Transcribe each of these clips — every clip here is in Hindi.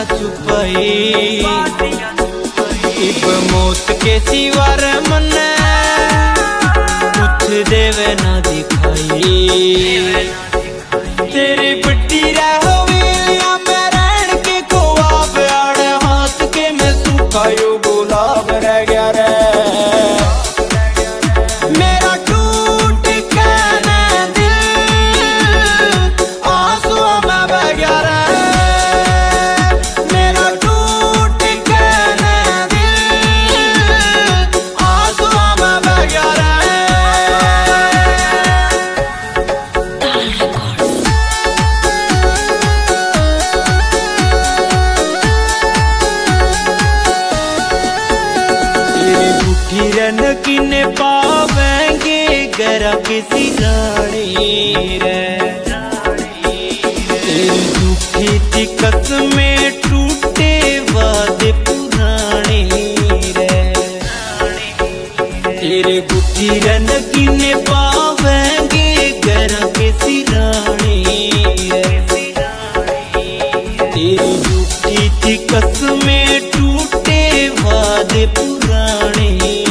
छुपाई इब मौत के सिवार मन कुछ देवे ना दिखाई। तेरी बड्डी रहोवेलिया में रहन के खोआब आड़े हाथ के मैं सुखायो गुलाब रह गया रे। मेरा टूट कहना दिल आंसुओं में बह गया रे। मेरा टूट कहना दिल आंसुओं में बह गया रे। हिरन किने पावेंगे गरा किसी रानी रे। तेरी झूठी थी कसमें टूटे वादे पुराने रे। तेरे हिरन किने पावेंगे गरा किसी रानी रे। तेरी झूठी थी कसमें टूटे वादे पुराने।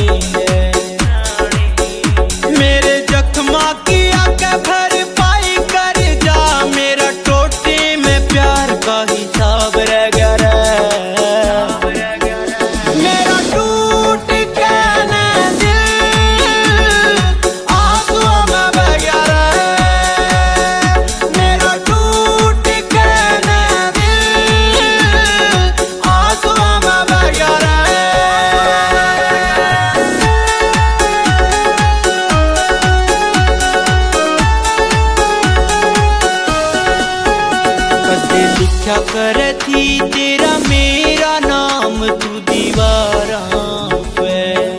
लिखा कर थी तेरा मेरा नाम तू दीवारां पे।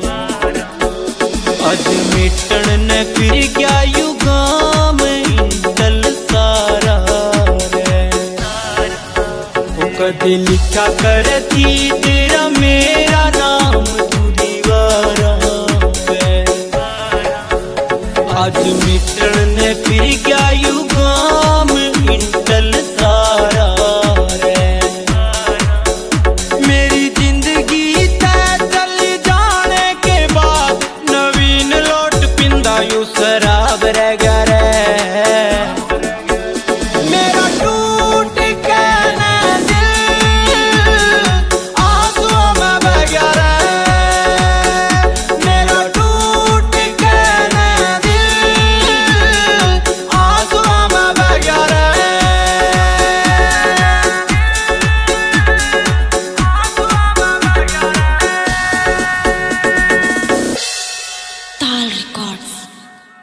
अज मिटन न फिर क्या युगा में इंटल सारा रे। कदे लिखा कर थी तेरा मेरा नाम तू दीवारां पे। आज मिटन